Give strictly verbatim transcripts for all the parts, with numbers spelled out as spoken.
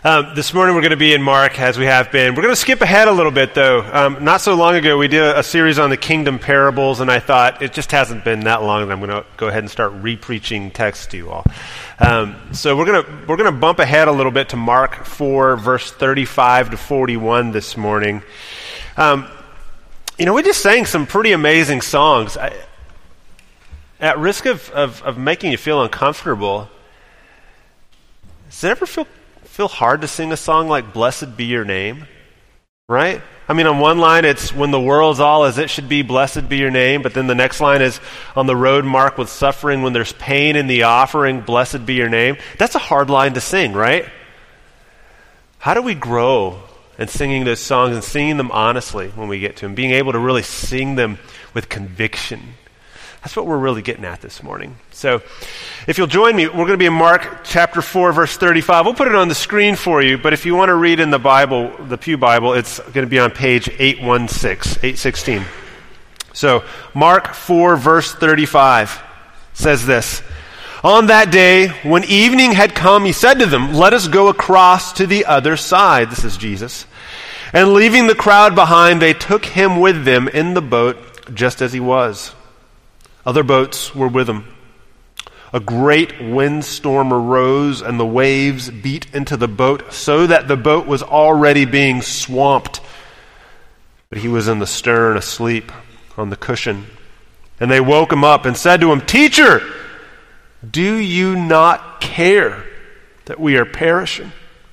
Um, this morning we're going to be in Mark, as we have been. We're going to skip ahead a little bit, though. Um, not so long ago, we did a, a series on the kingdom parables, and I thought it just hasn't been that long, and I'm going to go ahead and start re-preaching text to you all. Um, so we're going to we're going to bump ahead a little bit to Mark four, verse thirty-five to forty-one this morning. Um, you know, we just sang some pretty amazing songs. I, at risk of, of, of making you feel uncomfortable, does it ever feel feel hard to sing a song like "Blessed Be Your Name"? Right? I mean, on one line it's "When the world's all as it should be, blessed be your name," but then the next line is "On the road marked with suffering, when there's pain in the offering, blessed be your name." That's a hard line to sing, right? How do we grow in singing those songs and singing them honestly when we get to them, being able to really sing them with conviction? That's what we're really getting at this morning. So if you'll join me, we're going to be in Mark chapter four, verse thirty-five. We'll put it on the screen for you, but if you want to read in the Bible, the Pew Bible, it's going to be on page eight sixteen, eight sixteen. So Mark four, verse thirty-five says this: "On that day, when evening had come, he said to them, 'Let us go across to the other side.'" This is Jesus. "And leaving the crowd behind, they took him with them in the boat, just as he was. Other boats were with him. A great windstorm arose, and the waves beat into the boat, so that the boat was already being swamped. But he was in the stern, asleep on the cushion. And they woke him up and said to him, 'Teacher, do you not care that we are perishing?'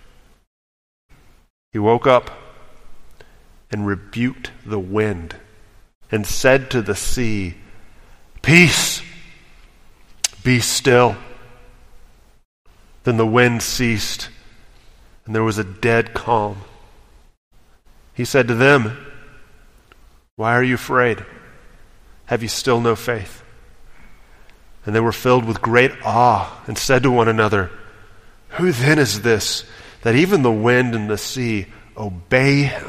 He woke up and rebuked the wind and said to the sea, 'Peace, be still.' Then the wind ceased, and there was a dead calm. He said to them, 'Why are you afraid? Have you still no faith?' And they were filled with great awe and said to one another, 'Who then is this, that even the wind and the sea obey him?'"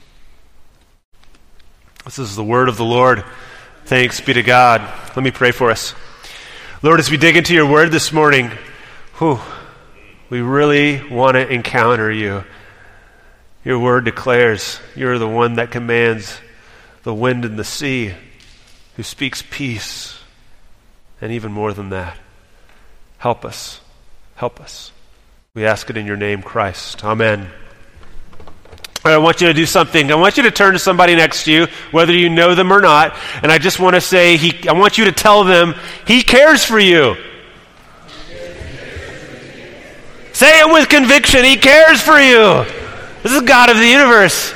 This is the word of the Lord. Thanks be to God. Let me pray for us. Lord, as we dig into your word this morning, whew, we really want to encounter you. Your word declares you're the one that commands the wind and the sea, who speaks peace, and even more than that. Help us. Help us. We ask it in your name, Christ. Amen. I want you to do something. I want you to turn to somebody next to you, whether you know them or not, and I just want to say, he, I want you to tell them, he cares for you. Say it with conviction, he cares for you. This is God of the universe.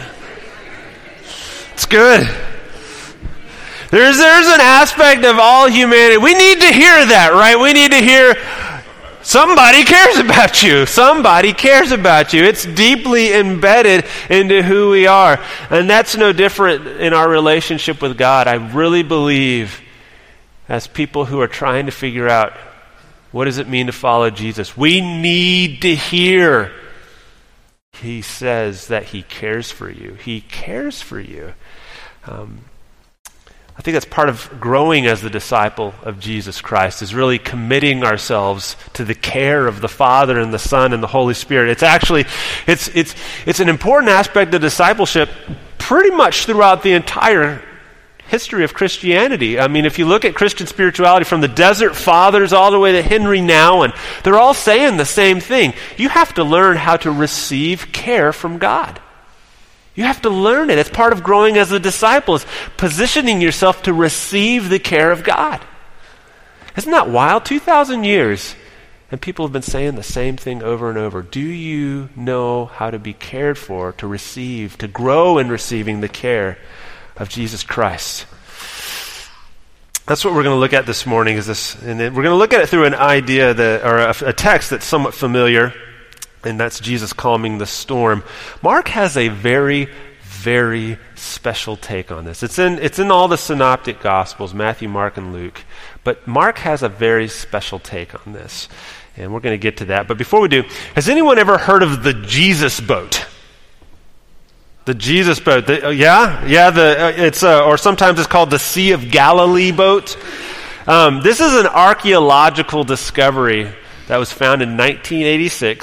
It's good. There's, there's an aspect of all humanity. We need to hear that, right? We need to hear somebody cares about you. Somebody cares about you. It's deeply embedded into who we are. And that's no different in our relationship with God. I really believe, as people who are trying to figure out what does it mean to follow Jesus, we need to hear he says that he cares for you. He cares for you. Um, I think that's part of growing as the disciple of Jesus Christ, is really committing ourselves to the care of the Father and the Son and the Holy Spirit. It's actually, it's it's it's an important aspect of discipleship pretty much throughout the entire history of Christianity. I mean, if you look at Christian spirituality from the Desert Fathers all the way to Henry Nouwen, they're all saying the same thing. You have to learn how to receive care from God. You have to learn it. It's part of growing as a disciple, is positioning yourself to receive the care of God. Isn't that wild? two thousand years, and people have been saying the same thing over and over. Do you know how to be cared for, to receive, to grow in receiving the care of Jesus Christ? That's what we're going to look at this morning. Is this, and we're going to look at it through an idea that, or a, a text that's somewhat familiar. And that's Jesus calming the storm. Mark has a very, very special take on this. It's in it's in all the synoptic Gospels, Matthew, Mark, and Luke. But Mark has a very special take on this. And we're going to get to that. But before we do, has anyone ever heard of the Jesus boat? The Jesus boat. The, uh, yeah? Yeah, the uh, it's uh, or sometimes it's called the Sea of Galilee boat. Um, this is an archaeological discovery that was found in nineteen eighty-six.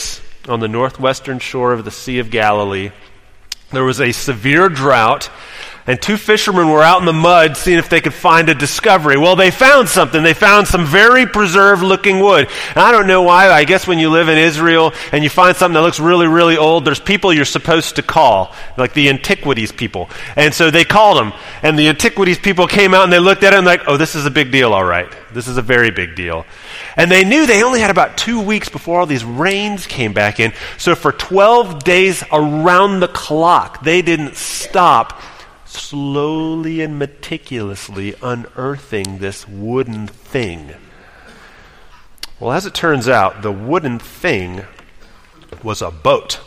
on the northwestern shore of the Sea of Galilee, there was a severe drought, and two fishermen were out in the mud seeing if they could find a discovery. Well, they found something. They found some very preserved-looking wood. And I don't know why. I guess when you live in Israel and you find something that looks really, really old, there's people you're supposed to call, like the antiquities people. And so they called them. And the antiquities people came out and they looked at it and like, oh, this is a big deal, all right. This is a very big deal. And they knew they only had about two weeks before all these rains came back in. So for twelve days around the clock, they didn't stop slowly and meticulously unearthing this wooden thing. Well, as it turns out, the wooden thing was a boat.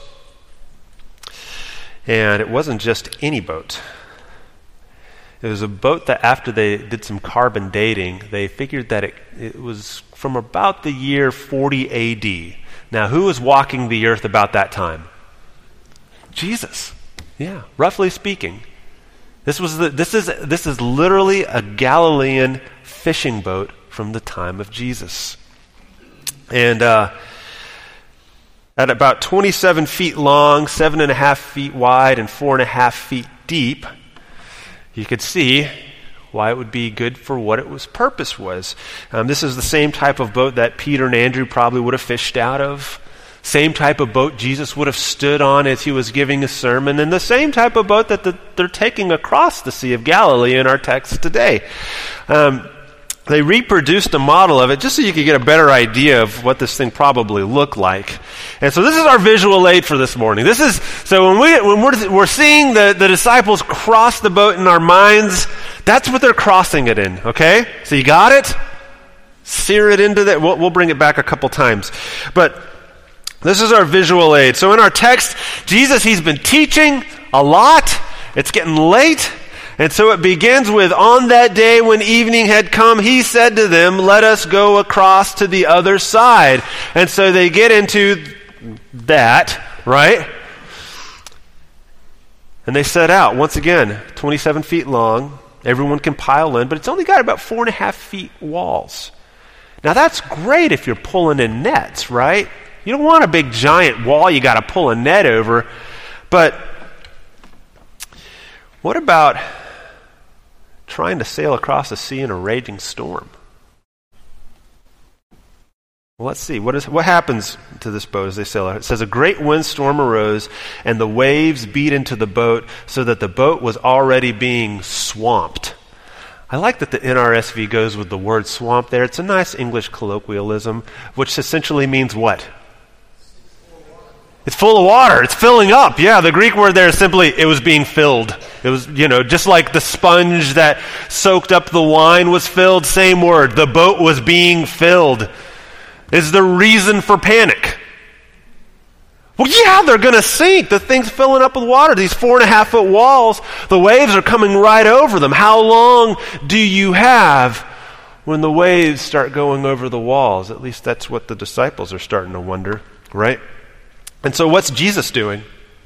And it wasn't just any boat. It was a boat that after they did some carbon dating, they figured that it, it was from about the year forty A D. Now, who was walking the earth about that time? Jesus. Yeah, roughly speaking. This was the, this is this is literally a Galilean fishing boat from the time of Jesus. And uh, at about twenty-seven feet long, seven and a half feet wide, and four and a half feet deep, you could see why it would be good for what its purpose was. Um, this is the same type of boat that Peter and Andrew probably would have fished out of. Same type of boat Jesus would have stood on as he was giving a sermon, and the same type of boat that the, they're taking across the Sea of Galilee in our text today. Um, they reproduced a model of it just so you could get a better idea of what this thing probably looked like. And so this is our visual aid for this morning. This is so when we when we're we're seeing the, the disciples cross the boat in our minds, that's what they're crossing it in. Okay, so you got it. Sear it into that. We'll, we'll bring it back a couple times, but. This is our visual aid. So in our text, Jesus, he's been teaching a lot. It's getting late. And so it begins with, on that day when evening had come, he said to them, let us go across to the other side. And so they get into that, right? And they set out. Once again, twenty-seven feet long. Everyone can pile in, but it's only got about four and a half feet walls. Now that's great if you're pulling in nets, right? You don't want a big giant wall you got to pull a net over. But what about trying to sail across the sea in a raging storm? Well, let's see. What is what happens to this boat as they sail out? It says, a great windstorm arose, and the waves beat into the boat so that the boat was already being swamped. I like that the N R S V goes with the word swamp there. It's a nice English colloquialism, which essentially means what? It's full of water. It's filling up. Yeah, the Greek word there is simply, it was being filled. It was, you know, just like the sponge that soaked up the wine was filled, same word. The boat was being filled. Is the reason for panic. Well, yeah, they're going to sink. The thing's filling up with water. These four and a half foot walls, the waves are coming right over them. How long do you have when the waves start going over the walls? At least that's what the disciples are starting to wonder, right? And so what's Jesus doing?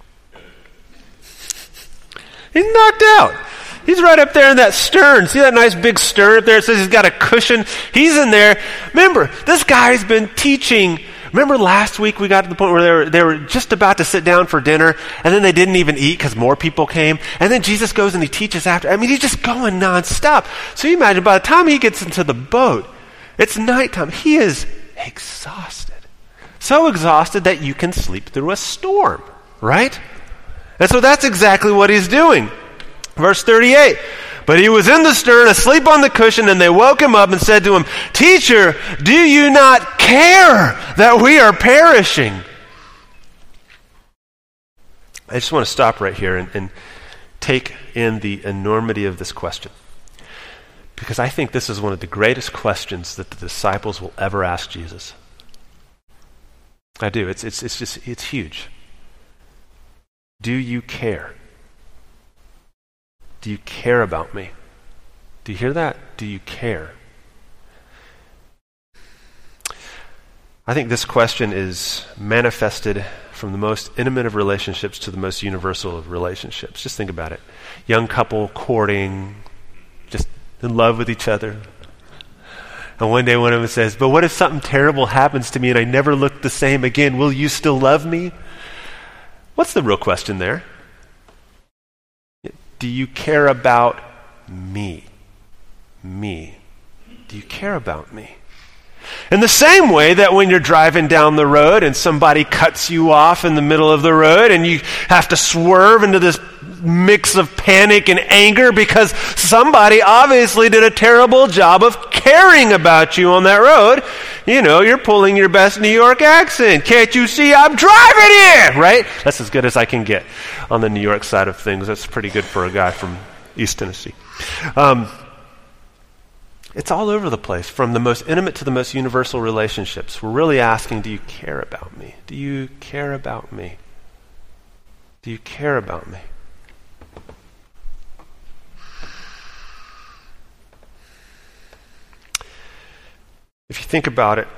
He's knocked out. He's right up there in that stern. See that nice big stern up there? It says he's got a cushion. He's in there. Remember, this guy's been teaching. Remember last week we got to the point where they were, they were just about to sit down for dinner, and then they didn't even eat because more people came. And then Jesus goes and he teaches after. I mean, he's just going nonstop. So you imagine by the time he gets into the boat, it's nighttime. He is exhausted. So exhausted that you can sleep through a storm, right? And so that's exactly what he's doing. Verse thirty-eight, but he was in the stern, asleep on the cushion, and they woke him up and said to him, Teacher, do you not care that we are perishing? I just want to stop right here and, and take in the enormity of this question. Because I think this is one of the greatest questions that the disciples will ever ask Jesus. I do. It's it's it's just it's huge. Do you care? Do you care about me? Do you hear that? Do you care? I think this question is manifested from the most intimate of relationships to the most universal of relationships. Just think about it. Young couple courting, just in love with each other. And one day one of them says, but what if something terrible happens to me and I never look the same again? Will you still love me? What's the real question there? Do you care about me? Me. Do you care about me? In the same way that when you're driving down the road and somebody cuts you off in the middle of the road and you have to swerve into this mix of panic and anger because somebody obviously did a terrible job of caring about you on that road, you know, you're pulling your best New York accent. Can't you see I'm driving here? Right? That's as good as I can get on the New York side of things. That's pretty good for a guy from East Tennessee. Um, It's all over the place, from the most intimate to the most universal relationships. We're really asking, do you care about me? Do you care about me? Do you care about me? If you think about it,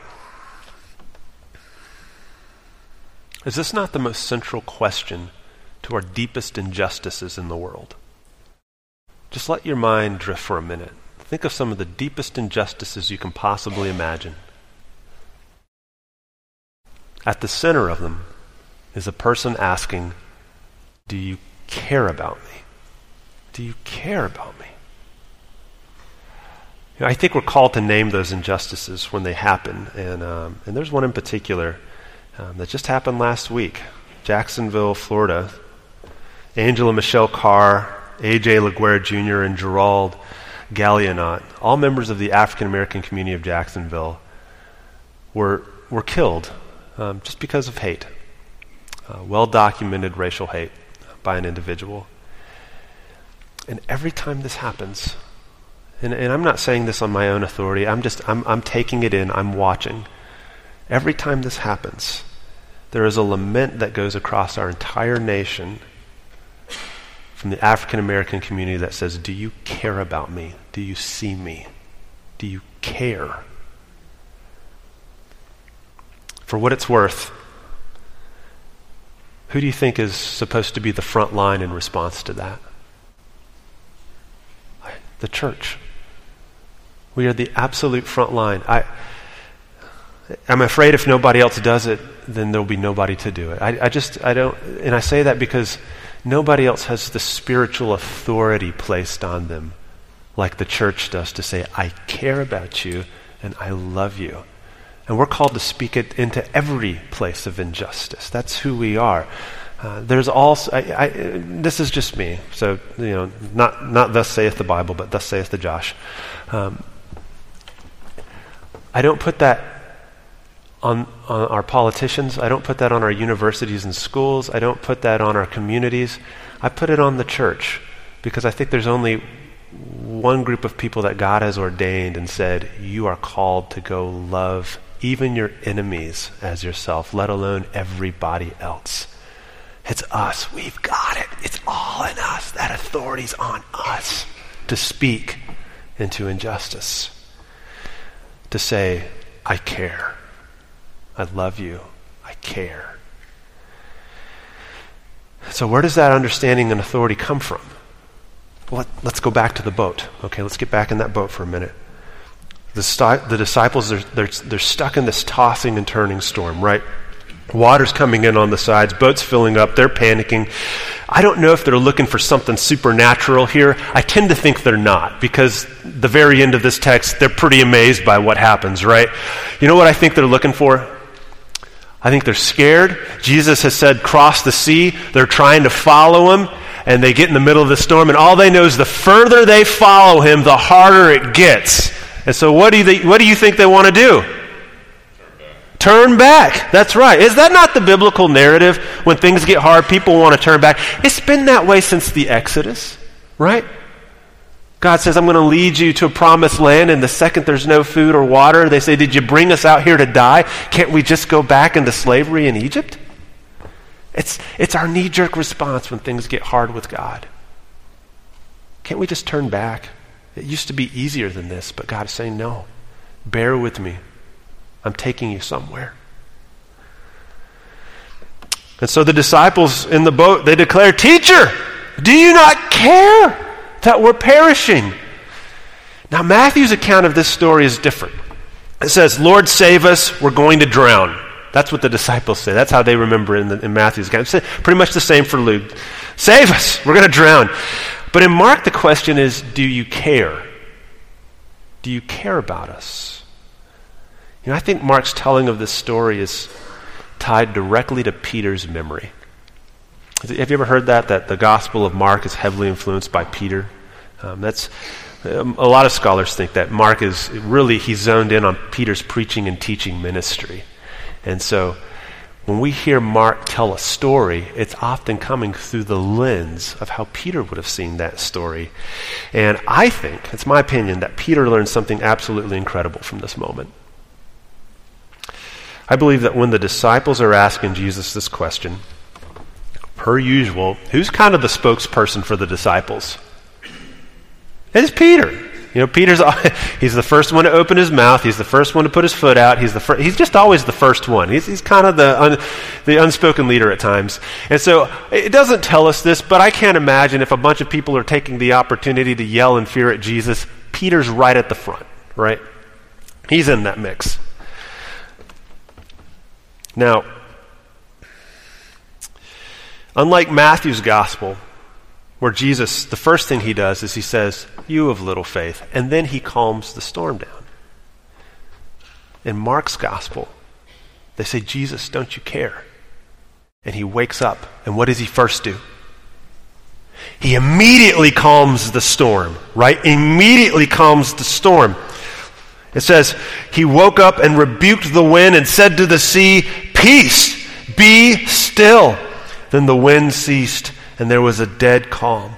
is this not the most central question to our deepest injustices in the world? Just let your mind drift for a minute. Think of some of the deepest injustices you can possibly imagine. At the center of them is a person asking, do you care about me? Do you care about me? You know, I think we're called to name those injustices when they happen. And, um, and there's one in particular um, that just happened last week. Jacksonville, Florida. Angela Michelle Carr, A J LaGuerre Junior, and Gerald Gallianot, all members of the African American community of Jacksonville, were were killed um, just because of hate, uh, well-documented racial hate by an individual. And every time this happens, and, and I'm not saying this on my own authority, I'm just I'm I'm taking it in, I'm watching. Every time this happens, there is a lament that goes across our entire nation from the African American community that says, do you care about me? Do you see me? Do you care? For what it's worth, who do you think is supposed to be the front line in response to that? The church. We are the absolute front line. I, I'm afraid if nobody else does it, then there'll be nobody to do it. I, I just, I don't, and I say that because nobody else has the spiritual authority placed on them like the church does to say, I care about you and I love you. And we're called to speak it into every place of injustice. That's who we are. Uh, there's also, I, I, this is just me, so, you know, not, not thus saith the Bible, but thus saith the Josh. Um, I don't put that On, on our politicians. I don't put that on our universities and schools. I don't put that on our communities. I put it on the church because I think there's only one group of people that God has ordained and said, you are called to go love even your enemies as yourself, let alone everybody else. It's us. We've got it. It's all in us. That authority's on us to speak into injustice, to say, I care. I love you. I care. So where does that understanding and authority come from? Well, let, let's go back to the boat. Okay, let's get back in that boat for a minute. The, sti- the disciples, they're, they're, they're stuck in this tossing and turning storm, right? Water's coming in on the sides, boat's filling up, they're panicking. I don't know if they're looking for something supernatural here. I tend to think they're not, because the very end of this text, they're pretty amazed by what happens, right? You know what I think they're looking for? I think they're scared. Jesus has said, cross the sea. They're trying to follow him, and they get in the middle of the storm, and all they know is the further they follow him, the harder it gets. And so what do you, th- what do you think they want to do? Turn back. That's right. Is that not the biblical narrative? When things get hard, people want to turn back. It's been that way since the Exodus, right? God says, I'm going to lead you to a promised land, and the second there's no food or water, they say, did you bring us out here to die? Can't we just go back into slavery in Egypt? It's, it's our knee-jerk response when things get hard with God. Can't we just turn back? It used to be easier than this, but God is saying, no, bear with me. I'm taking you somewhere. And so the disciples in the boat, they declare, Teacher, do you not care that we're perishing? Now, Matthew's account of this story is different. It says, Lord, save us, we're going to drown. That's what the disciples say. That's how they remember in, the, in Matthew's account. It's pretty much the same for Luke. Save us, we're going to drown. But in Mark, the question is, do you care? Do you care about us? You know, I think Mark's telling of this story is tied directly to Peter's memory. Have you ever heard that, that the Gospel of Mark is heavily influenced by Peter? Um, that's um, a lot of scholars think that Mark is really, he's zoned in on Peter's preaching and teaching ministry. And so when we hear Mark tell a story, it's often coming through the lens of how Peter would have seen that story. And I think, it's my opinion, that Peter learned something absolutely incredible from this moment. I believe that when the disciples are asking Jesus this question, per usual, who's kind of the spokesperson for the disciples? It's Peter. You know, Peter's, he's the first one to open his mouth. He's the first one to put his foot out. He's the fir- He's just always the first one. He's, he's kind of the un, the unspoken leader at times. And so it doesn't tell us this, but I can't imagine if a bunch of people are taking the opportunity to yell in fear at Jesus, Peter's right at the front, right? He's in that mix. Now, unlike Matthew's gospel, where Jesus, the first thing he does is he says, you of little faith, and then he calms the storm down. In Mark's gospel, they say, Jesus, don't you care? And he wakes up, and what does he first do? He immediately calms the storm, right? Immediately calms the storm. It says, he woke up and rebuked the wind and said to the sea, peace, be still. Then the wind ceased, and there was a dead calm.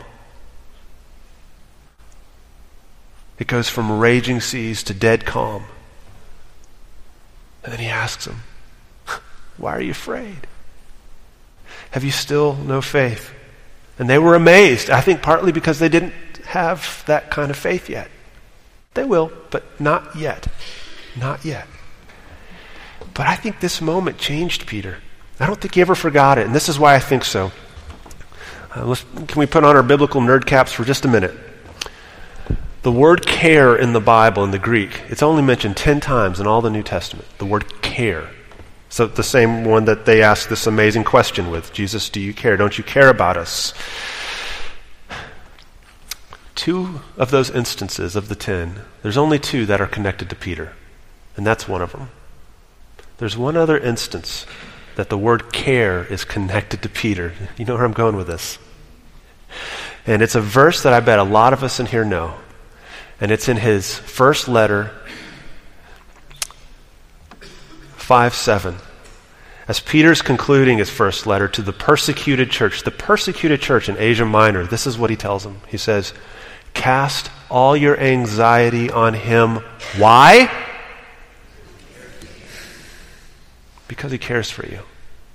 It goes from raging seas to dead calm. And then he asks them, why are you afraid? Have you still no faith? And they were amazed, I think partly because they didn't have that kind of faith yet. They will, but not yet. Not yet. But I think this moment changed Peter. I don't think he ever forgot it, and this is why I think so. Uh, let's, can we put on our biblical nerd caps for just a minute? The word care in the Bible, in the Greek, it's only mentioned ten times in all the New Testament. The word care. So the same one that they asked this amazing question with, Jesus, do you care? Don't you care about us? Two of those instances of the ten, there's only two that are connected to Peter, and that's one of them. There's one other instance that the word care is connected to Peter. You know where I'm going with this? And it's a verse that I bet a lot of us in here know. And it's in his first letter, five seven. As Peter's concluding his first letter to the persecuted church, the persecuted church in Asia Minor, this is what he tells them. He says, cast all your anxiety on him. Why? Because he cares for you.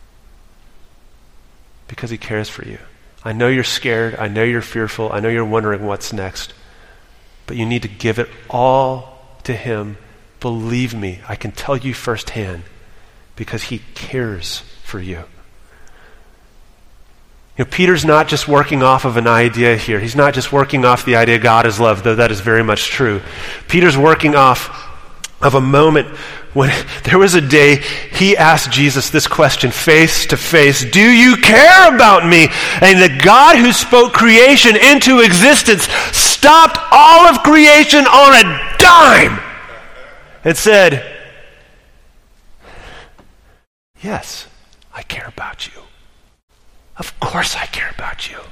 Because he cares for you. I know you're scared. I know you're fearful. I know you're wondering what's next. But you need to give it all to him. Believe me, I can tell you firsthand, because he cares for you. You know, Peter's not just working off of an idea here. He's not just working off the idea God is love, though that is very much true. Peter's working off of a moment when there was a day he asked Jesus this question face to face, do you care about me? And the God who spoke creation into existence stopped all of creation on a dime and said, yes, I care about you. Of course I care about you.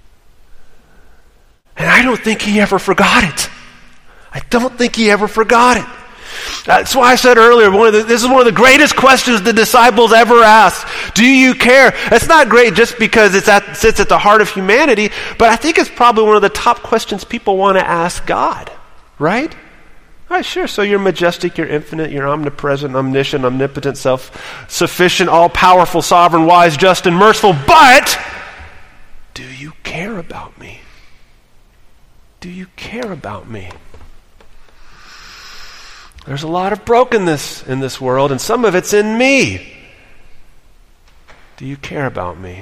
And I don't think he ever forgot it. I don't think he ever forgot it. That's why I said earlier, one of the, this is one of the greatest questions the disciples ever asked. Do you care? It's not great just because it sits at the heart of humanity, but I think it's probably one of the top questions people want to ask God, right? All right, sure, so you're majestic, you're infinite, you're omnipresent, omniscient, omnipotent, self-sufficient, all-powerful, sovereign, wise, just, and merciful, but do you care about me? Do you care about me? There's a lot of brokenness in this world, and some of it's in me. Do you care about me?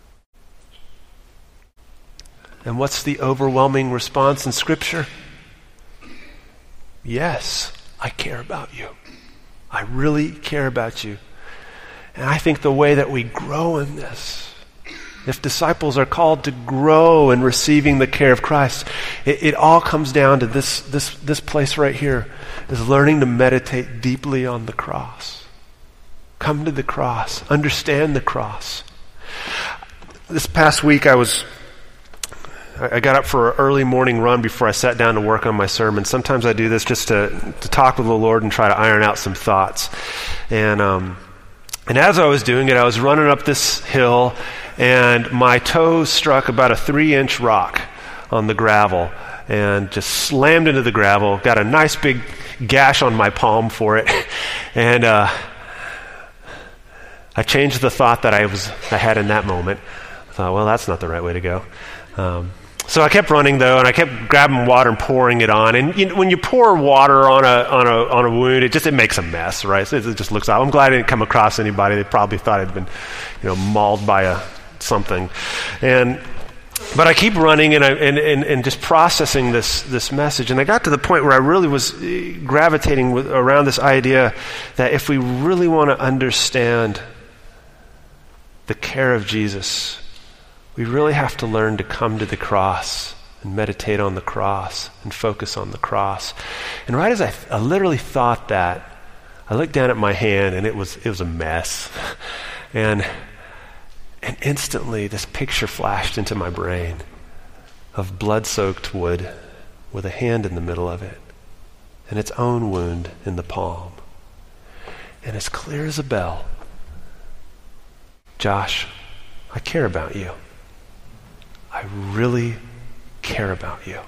And what's the overwhelming response in Scripture? Yes, I care about you. I really care about you. And I think the way that we grow in this, if disciples are called to grow in receiving the care of Christ, it, it all comes down to this, this, this place right here, is learning to meditate deeply on the cross. Come to the cross. Understand the cross. This past week I was, I got up for an early morning run before I sat down to work on my sermon. Sometimes I do this just to, to talk with the Lord and try to iron out some thoughts. And, um, and as I was doing it, I was running up this hill and my toe struck about a three inch rock on the gravel and just slammed into the gravel. Got a nice big gash on my palm for it. And, uh, I changed the thought that I was, I had in that moment. I thought, well, that's not the right way to go. Um, So I kept running though, and I kept grabbing water and pouring it on. And you know, when you pour water on a on a on a wound, it just it makes a mess, right? So it just looks out. I'm glad I didn't come across anybody that probably thought I'd been, you know, mauled by a something. And but I keep running and I and, and, and just processing this this message. And I got to the point where I really was gravitating with, around this idea that if we really want to understand the care of Jesus, we really have to learn to come to the cross and meditate on the cross and focus on the cross. And right as I, th- I literally thought that, I looked down at my hand and it was it was a mess. And and instantly this picture flashed into my brain of blood-soaked wood with a hand in the middle of it and its own wound in the palm. And as clear as a bell, Josh, I care about you. I really care about you.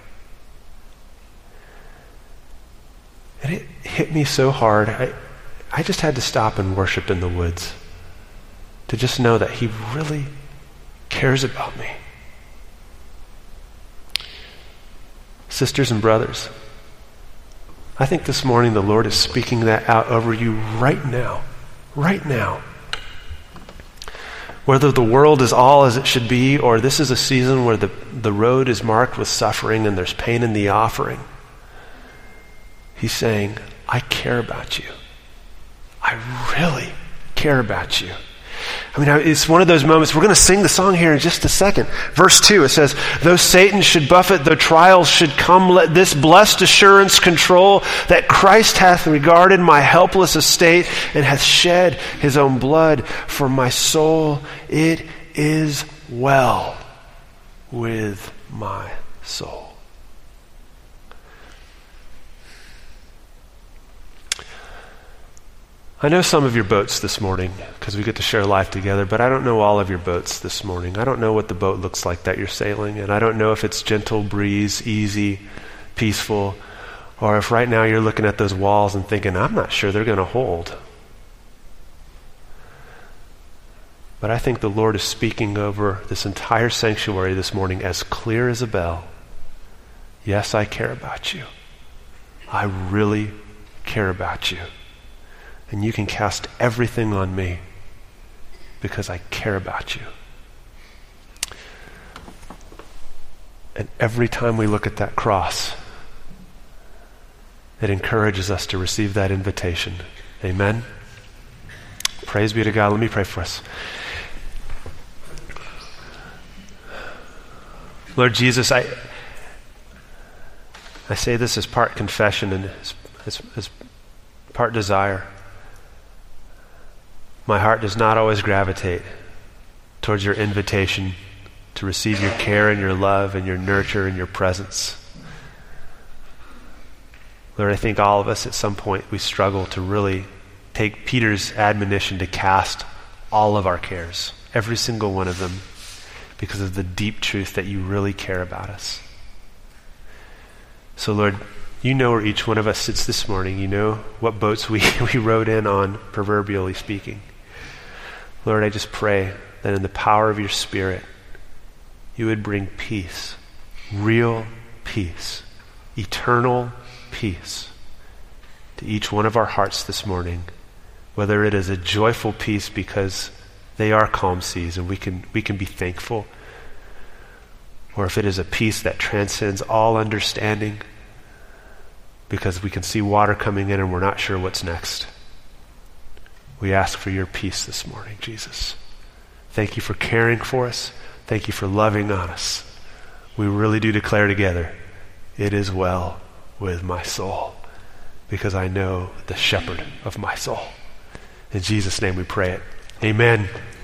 And it hit me so hard, I, I just had to stop and worship in the woods to just know that he really cares about me. Sisters and brothers, I think this morning the Lord is speaking that out over you right now, right now. Whether the world is all as it should be, or this is a season where the, the road is marked with suffering and there's pain in the offering, he's saying, I care about you. I really care about you. I mean, it's one of those moments. We're going to sing the song here in just a second. Verse two, it says, though Satan should buffet, though trials should come, let this blessed assurance control that Christ hath regarded my helpless estate and hath shed his own blood for my soul. It is well with my soul. I know some of your boats this morning because we get to share life together, but I don't know all of your boats this morning. I don't know what the boat looks like that you're sailing, and I don't know if it's gentle breeze, easy, peaceful, or if right now you're looking at those walls and thinking, I'm not sure they're going to hold. But I think the Lord is speaking over this entire sanctuary this morning as clear as a bell. Yes, I care about you. I really care about you. And you can cast everything on me because I care about you. And every time we look at that cross, it encourages us to receive that invitation. Amen? Praise be to God. Let me pray for us. Lord Jesus, I I say this as part confession and as, as, as part desire. My heart does not always gravitate towards your invitation to receive your care and your love and your nurture and your presence. Lord, I think all of us at some point we struggle to really take Peter's admonition to cast all of our cares, every single one of them, because of the deep truth that you really care about us. So Lord, you know where each one of us sits this morning. You know what boats we, we rode in on, proverbially speaking. Lord, I just pray that in the power of your Spirit, you would bring peace, real peace, eternal peace to each one of our hearts this morning, whether it is a joyful peace because they are calm seas and we can we can be thankful, or if it is a peace that transcends all understanding because we can see water coming in and we're not sure what's next. We ask for your peace this morning, Jesus. Thank you for caring for us. Thank you for loving on us. We really do declare together, it is well with my soul, because I know the shepherd of my soul. In Jesus' name we pray it. Amen.